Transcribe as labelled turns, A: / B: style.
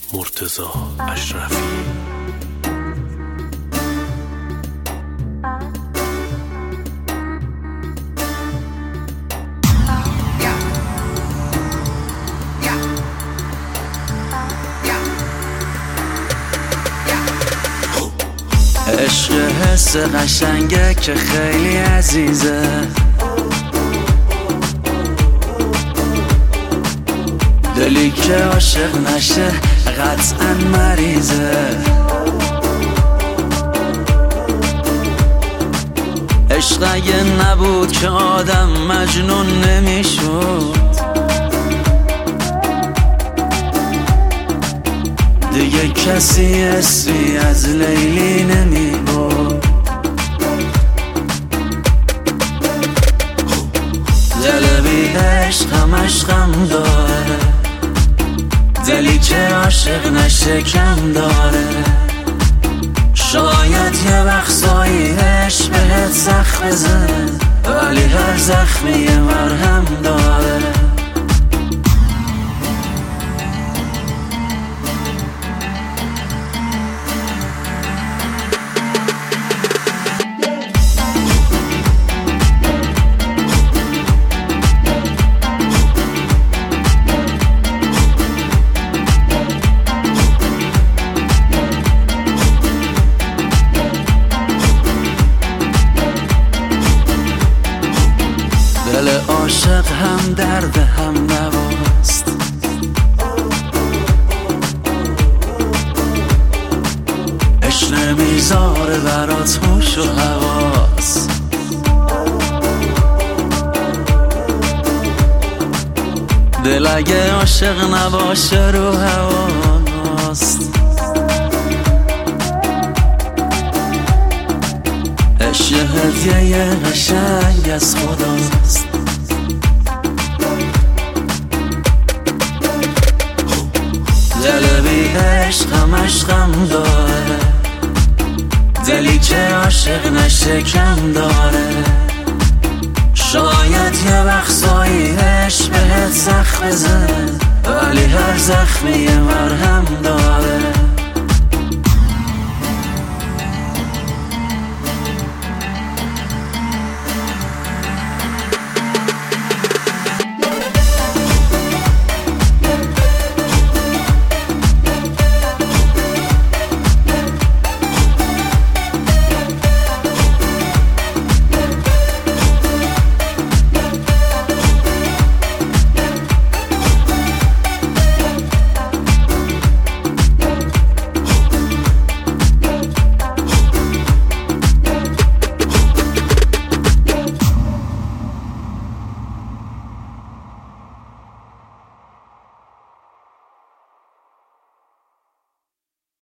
A: مرتضی اشرفی.
B: عشق حس قشنگه که خیلی عزیزه، دلی که عاشق نشه قطعا مریضه. عشق اگه نبود که آدم مجنون نمیشد، دیگه کسی اسمی از لیلی نمیبود. دل بی عشق همش غم داره، دلی که عاشق نشه کم داره. شاید یه وقتایی عشق بهت زخم بزنه، ولی هر زخمی یه مرهم داره. دل عاشق هم درد هم نواست، عشق نمیذاره برات هوش و حواس. دل اگه عاشق نباشه رو هواست. عشق هدیه قشنگ از خداست. دل بی عشق همش غم داره، دلی که عاشق نشه کم داره. شاید یه وقتایی عشق بهت زخم بزنه، ولی هر زخمی یه مرهم داره.